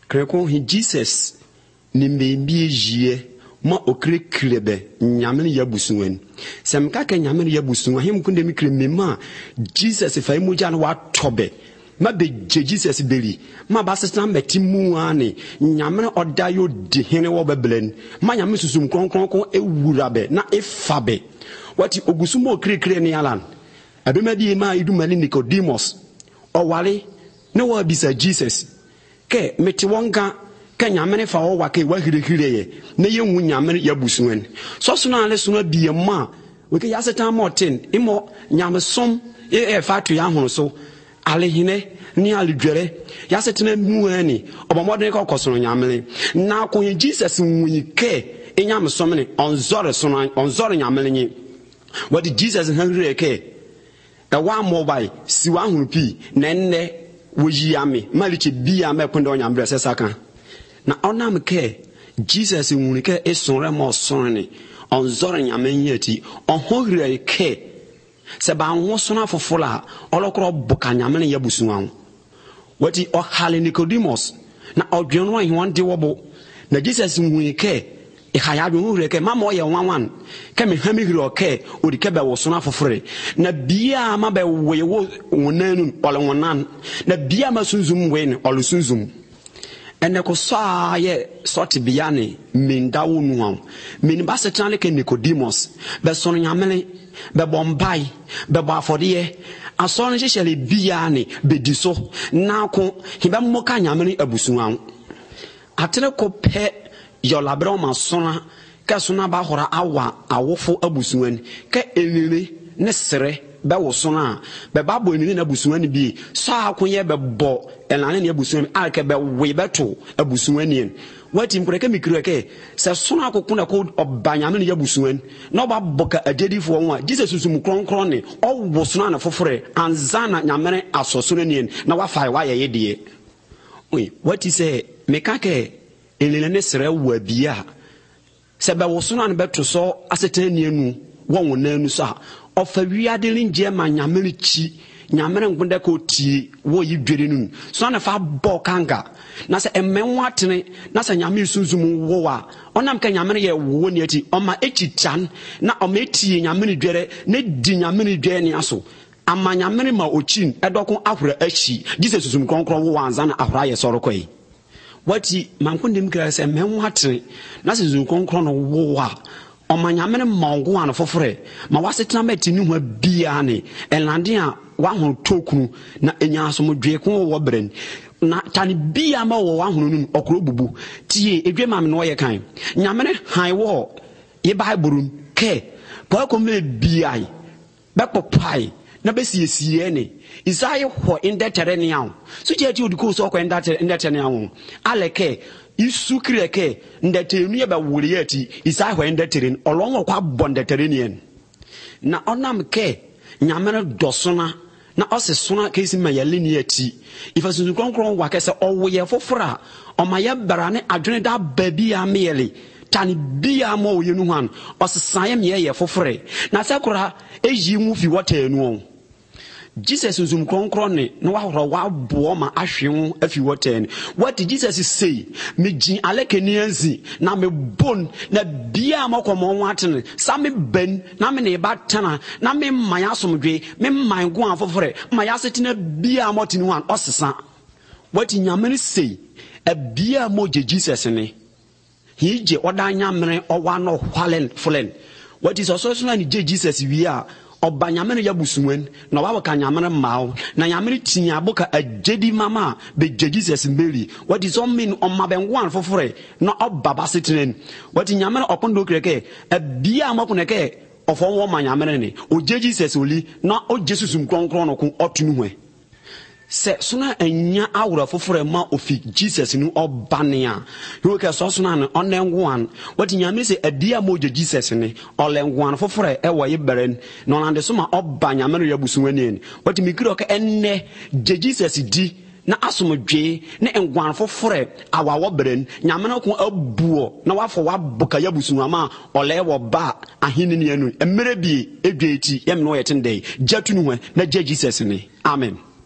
Kreko he Jesus ni mbie jie ma okre krebe nyame ya busuwen sem ka ka nyame ya busuwen him kunde mi kre mema Jesus fa mu ja no wa tobe ma be Jesus beli ma ba setan beti mu ane nyame oda yo di hene wo beblen ma nyame susum kronkron ewura be na efabe wati ogusumo okre ne yalan abema di ma idumali Nicodemus owale ne wa bisa Jesus ke meti wonka ka nyamene fa wo wake wa hirehireye ne yenwu nyamene ya busuwen so so na ale so na biye ma we ke yasetan moten imo nyamesom fa to ya hono so alehine ni alidwere yasetan muani obomodene ka kosono nyamene na ko Jesus nwuyi ke enyamesom ne onzore nyamene nyi what Jesus hangre ke da wa mobile si wa hono pi na nne wojiame malichi bia mekwende onyambre sesaka na onam ke Jesus nwunike esonre mo sonne onzore nyamenye ati ohogre ke se ba nwo sona fofola olokro buka nyamene yabusuwan wati ohale Nicodemus na odwenwa hwande wobo na Jesus nwunike e hayado nwure ke mama oye wanwan ke me hami hiro ke odike be wo sona fofore na bia ma be wewo wonanu olwonan na bia ma sunzum wen olusunzum ene ko sa ye soti biane mindawo nuwa min ba setan ke Nicodemus be sono nyamene be bombay be bafodie aso no hyehyele biane be diso na ko hiba moka nyamene abusuwan atene ko pe yo labra ma sona ka sona ba hora awa awofo abusuwan ka elele ne sere be wo sona be babo enini na abusuwan bi so akoye be bo elane ne abusuwan alke be we beto abusuwan ni wati mkureke mikireke se sona akokuna ko obanyame ne abusuwan na ba boka adedifo won Jesus susum kronkron ne owo sona na fofore anzana nyamere asosoro ni na wafa wa ye de oi wati se mekake elele ne sere wa bia se be wo sona ne beto so asetan ni anu won nanu so ofa wiade linje ma nyamere chi nyamere ngunde ko tie wo yi dwere nu so na fa bo kanga na se emmenwatene na se nyame sunzum wo wa onam ka nyamere ye wo ni ati oma echichan na oma etie nyamere dwere ne di nyamere dwere ni aso ama nyamere ma ochin edokon ahura achi Jesus susum kronkron wo wanza na ahura ye sorokoi wati mankundim kra se emmenwatene na se susum kronkron wo wa omanyamene maungu ana fofore ma wasetena meti ni ho bia ne elande a wa ho tokunu na enya aso modwe ko wo bren na tani bia ma wo wa hono nu okro bubu tie edwe ma me no ye kan nyamene han wo ye bible ke ko ko me bia be popai na be siesie ne isai ho indeterenian so je ti odiko so ko indeterenian aleke isu kreke ndetenu ye ba wuri ati isa hwe ndeterin olonwo kwa bondeterenian na onam ke nyamere dosona na osesona kesi mayale ni ati ifasunzu konkron wa kese owoye fofora omaye barane adwene da babi amele tani bia mo oye nu han osesan ye meye fofore na sekora eji mu fi wotanu on Jesus usum konkron ne no wa bo ma ahwe afi woten what did Jesus say me jin alekeni anzi na me bon na bia makomo watene sa me ben na me ne batana na me maya somdwe me man go afofore maya setena bia motini wan osesa what nyamene say a bia mo Jesus ne hije odanya mene owa no hwalen fulen what is also so na Jesus wi a obanyamene yabusuwen na wawo ka nyamene mawo na nyamene tinya boka ajedi mama be Jesus mbeli what is all mean on mabenwan fofore na obaba setinen what nyamene opondo kreke bia makuneke ofo wo manyamene ne o Jesus oli na o Jesus mkronkron no ko otunu hwe se suna anya awura fofore ma ofi Jesus nu obania you ke so suna no onenwan what nyame se adia mo Jesus ne olengwan fofore e wo yeberen no nande so ma obanya me ya busuwani what mikiro ke enne Jesus di na asomdwe ne engwan fofore awawo beren nyame no ko abuo na wafo waboka ya busuwama ole wo ba ahini ne anu emere bi edweti yem no yetende jatunu hwe na Jesus ne amen.